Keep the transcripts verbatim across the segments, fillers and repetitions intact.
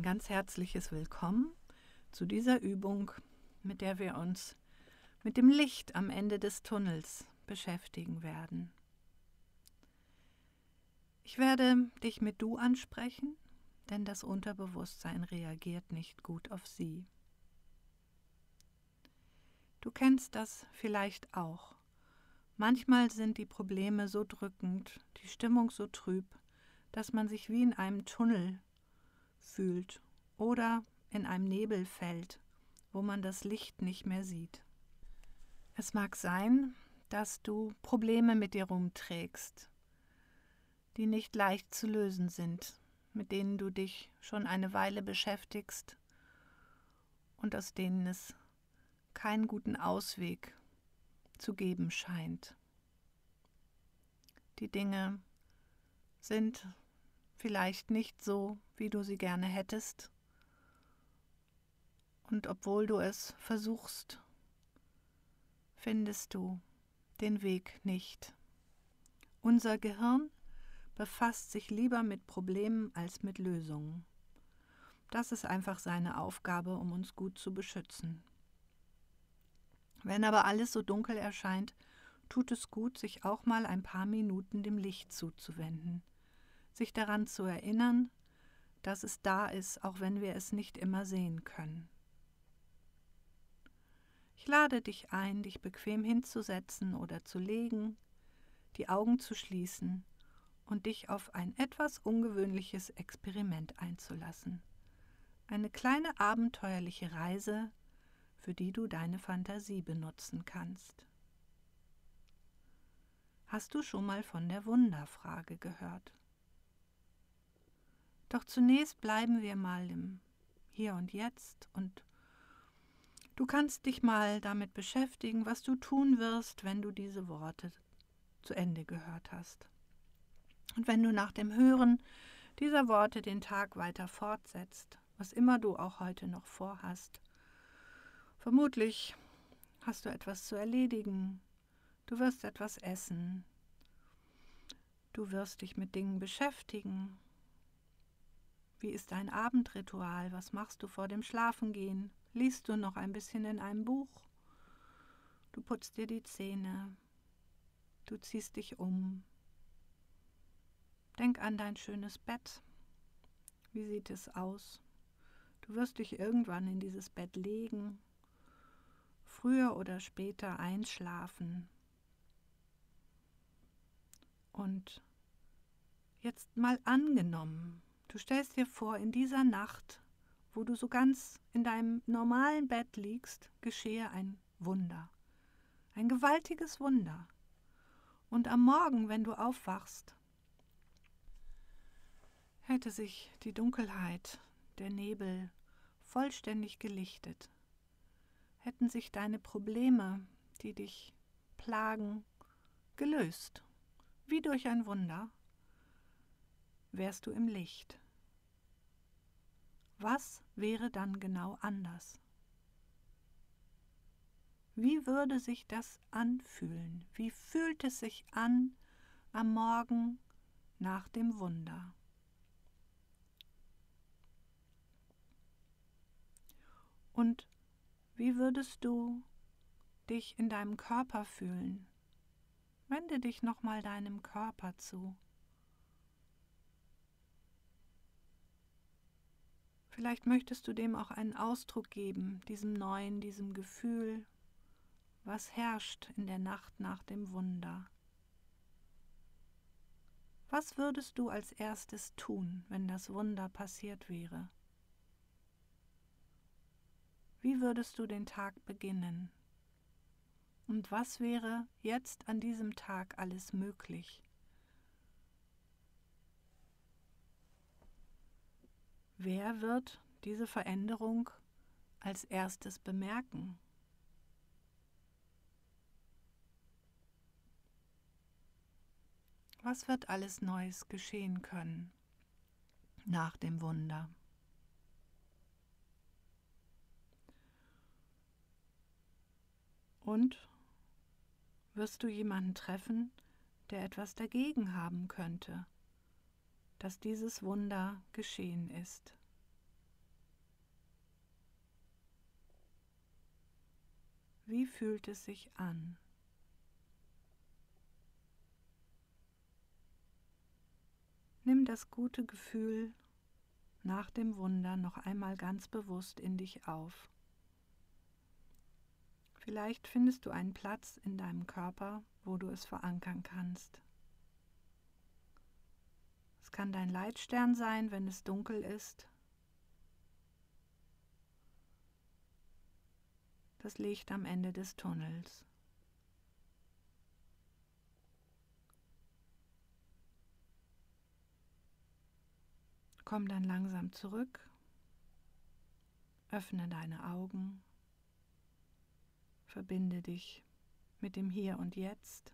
ganz herzliches Willkommen zu dieser Übung, mit der wir uns mit dem Licht am Ende des Tunnels beschäftigen werden. Ich werde dich mit Du ansprechen, denn das Unterbewusstsein reagiert nicht gut auf Sie. Du kennst das vielleicht auch. Manchmal sind die Probleme so drückend, die Stimmung so trüb, dass man sich wie in einem Tunnel fühlt oder in einem Nebelfeld, wo man das Licht nicht mehr sieht. Es mag sein, dass du Probleme mit dir rumträgst, die nicht leicht zu lösen sind, mit denen du dich schon eine Weile beschäftigst und aus denen es keinen guten Ausweg zu geben scheint. Die Dinge sind vielleicht nicht so, wie du sie gerne hättest, und obwohl du es versuchst, findest du den Weg nicht. Unser Gehirn befasst sich lieber mit Problemen als mit Lösungen. Das ist einfach seine Aufgabe, um uns gut zu beschützen. Wenn aber alles so dunkel erscheint, tut es gut, sich auch mal ein paar Minuten dem Licht zuzuwenden, sich daran zu erinnern, dass es da ist, auch wenn wir es nicht immer sehen können. Ich lade dich ein, dich bequem hinzusetzen oder zu legen, die Augen zu schließen und dich auf ein etwas ungewöhnliches Experiment einzulassen. Eine kleine abenteuerliche Reise, für die du deine Fantasie benutzen kannst. Hast du schon mal von der Wunderfrage gehört? Doch zunächst bleiben wir mal im Hier und Jetzt und du kannst dich mal damit beschäftigen, was du tun wirst, wenn du diese Worte zu Ende gehört hast. Und wenn du nach dem Hören dieser Worte den Tag weiter fortsetzt, was immer du auch heute noch vorhast, vermutlich hast du etwas zu erledigen, du wirst etwas essen, du wirst dich mit Dingen beschäftigen. Wie ist dein Abendritual? Was machst du vor dem Schlafengehen? Liest du noch ein bisschen in einem Buch? Du putzt dir die Zähne. Du ziehst dich um. Denk an dein schönes Bett. Wie sieht es aus? Du wirst dich irgendwann in dieses Bett legen, früher oder später einschlafen. Und jetzt mal angenommen, du stellst dir vor, in dieser Nacht, wo du so ganz in deinem normalen Bett liegst, geschehe ein Wunder. Ein gewaltiges Wunder. Und am Morgen, wenn du aufwachst, hätte sich die Dunkelheit, der Nebel vollständig gelichtet. Hätten sich deine Probleme, die dich plagen, gelöst. Wie durch ein Wunder wärst du im Licht. Was wäre dann genau anders? Wie würde sich das anfühlen? Wie fühlt es sich an am Morgen nach dem Wunder? Und wie würdest du dich in deinem Körper fühlen? Wende dich nochmal deinem Körper zu. Vielleicht möchtest du dem auch einen Ausdruck geben, diesem Neuen, diesem Gefühl, was herrscht in der Nacht nach dem Wunder. Was würdest du als erstes tun, wenn das Wunder passiert wäre? Wie würdest du den Tag beginnen? Und was wäre jetzt an diesem Tag alles möglich? Wer wird diese Veränderung als erstes bemerken? Was wird alles Neues geschehen können nach dem Wunder? Und wirst du jemanden treffen, der etwas dagegen haben könnte, dass dieses Wunder geschehen ist? Wie fühlt es sich an? Nimm das gute Gefühl nach dem Wunder noch einmal ganz bewusst in dich auf. Vielleicht findest du einen Platz in deinem Körper, wo du es verankern kannst. Es kann dein Leitstern sein, wenn es dunkel ist. Das Licht am Ende des Tunnels. Komm dann langsam zurück, öffne deine Augen, verbinde dich mit dem Hier und Jetzt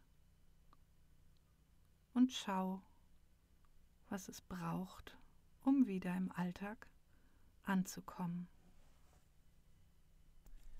und schau, was es braucht, um wieder im Alltag anzukommen.